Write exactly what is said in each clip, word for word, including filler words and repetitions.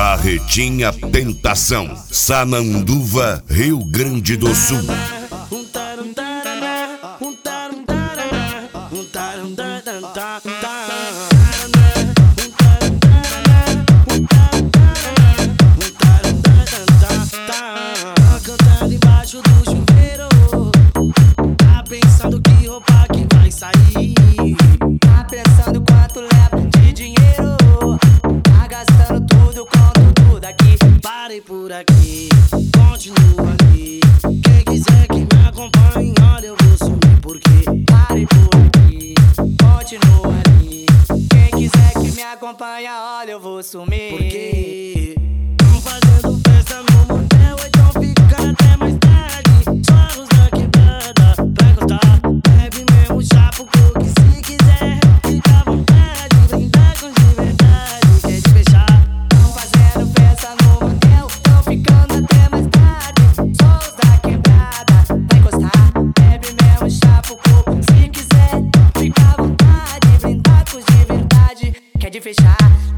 Barretinha Tentação, Sananduva, Rio Grande do Sul. Cantando embaixo do chuveiro, tá pensando que roupa que vai sair, tá pensando quanto leva de dinheiro, tá gastando tudo com tudo daqui. Parei por aqui, continua ali. Quem quiser que me acompanhe, olha, eu vou sumir porque parei por aqui, continua ali. Quem quiser que me acompanhe, olha, eu vou sumir porque tão fazendo festa no motel, então fica até mais tarde. Só os da quebrada pra encostar, bebe mesmo chapo, coco, se quiser fica à vontade, brindar com de verdade, quer te fechar. Tão fazendo festa no motel, tão ficando até mais tarde. Só os da quebrada pra encostar, bebe mesmo chapo, coco, se quiser fica à vontade, brindar com de verdade, quer te fechar.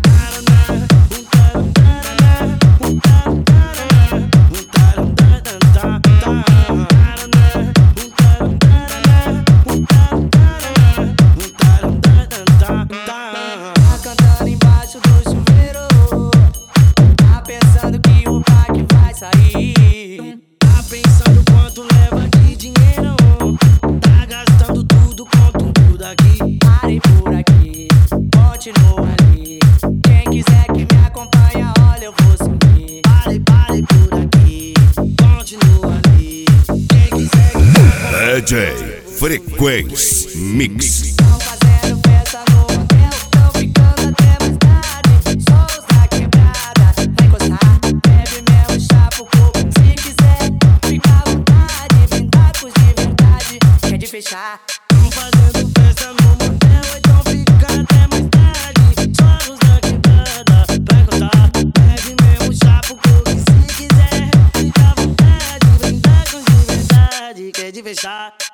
Cantando embaixo do chuveiro, tá pensando que o pack vai sair, tá pensando quanto leva de dinheiro, tá gastando tudo com tudo daqui. Parei por aqui, continua ali. Quem quiser que me acompanha, olha, eu vou sumir. Parei, parei por aqui, continua ali. Quem quiser que me acompanha, D J Frequência Mix. tão fazendo festa no motel, tão ficando até mais tarde. Só os da quebrada vai encostar, bebe mesmo chapo, coco, se quiser fica à vontade, brindar com de verdade, quer de fechar. Tão fazendo festa no motel, então fica até mais tarde. Só os da quebrada vai encostar, bebe mesmo chapo, coco, se quiser fica à vontade, brindar com de verdade, quer de fechar.